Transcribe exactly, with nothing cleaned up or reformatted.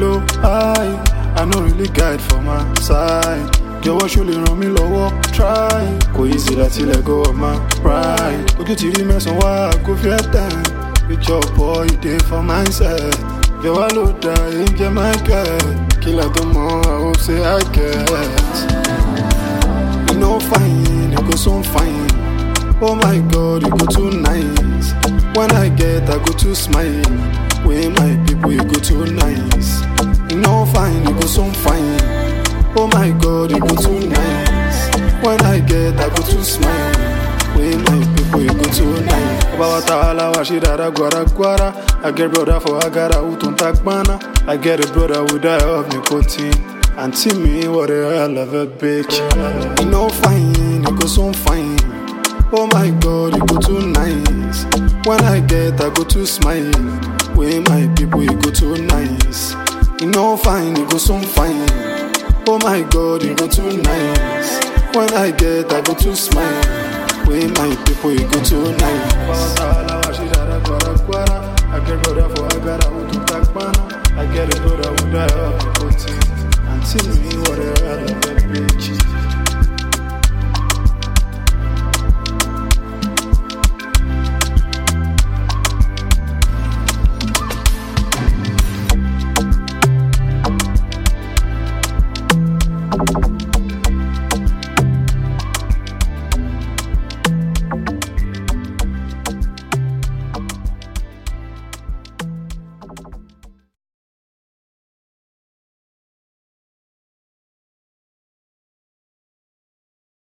low, high. I no really guide for my side. Jọ̀wọ́ ṣó lè ràn mí lọ́wọ́, try. Kò easy láti let go of my pride. Ojú ti rí mẹ́sàn-án wá, kò fi ẹ́ tán. It's your boy, dey for mindset. Jọ̀wọ́ ló dá ẹ̀jẹ̀ máa get. Killer tó mọ̀, I hope say I get. You know fine, you go so fine. Oh my God, you go too nice. When I get, I go too smile. When my people, you go too nice. You know fine, you go so fine. Oh my God, you go too nice. When I get, I go too smile. When my people, you go too nice. About all wa shi dada gwara gwara. I get brother for Agara utun takbana. I get a brother with die of nicotine. And tell me what the hell of a bitch. You know fine, you go so fine. Oh my God, you go too nice. When I get, I go too smile. When my people, you go too nice. You know fine, you go so fine. Oh my God, you go too nice. When I get, I go too smile. When my people, you go too nice.